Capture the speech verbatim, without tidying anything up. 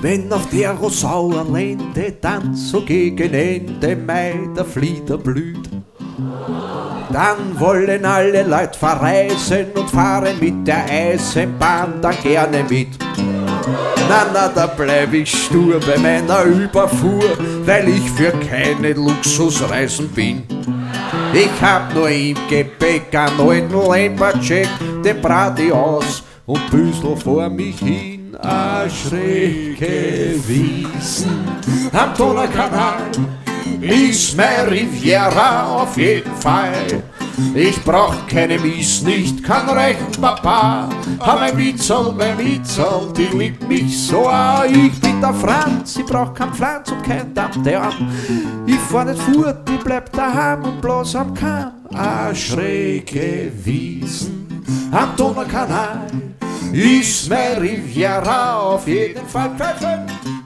Wenn auf der Rosauer Lände dann so gegen Ende Mai der Flieder blüht, dann wollen alle Leute verreisen und fahren mit der Eisenbahn dann gerne mit. Na, na, da bleib ich stur bei meiner Überfuhr, weil ich für keine Luxusreisen bin. Ich hab nur im Gepäck einen alten Lamborghini, den brat ich aus und büsel vor mich hin. A schräge Wiesen am Donaukanal ist mein Riviera auf jeden Fall. Ich brauch keine Mies, nicht kein rechten Papa. Hab mein Witzel, mein Witzel, die liebt mich so. Ich bin der Franz, ich brauch kein Pflanz und kein Damm. Ich fahr nicht fort, ich bleib daheim und bloß am Kamm. A schräge Wiesen am Donaukanal ist mein Riviera auf jeden Fall. Pfeifen!